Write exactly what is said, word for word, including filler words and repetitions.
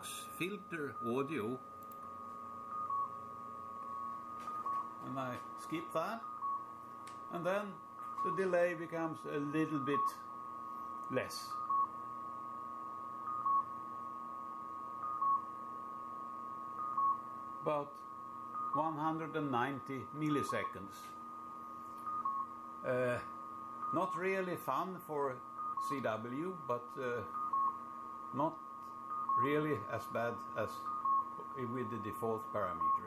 Vox filter audio, and I skip that, and then the delay becomes a little bit less. About one hundred ninety milliseconds. Uh, not really fun for C W, but uh, not really as bad as with the default parameter.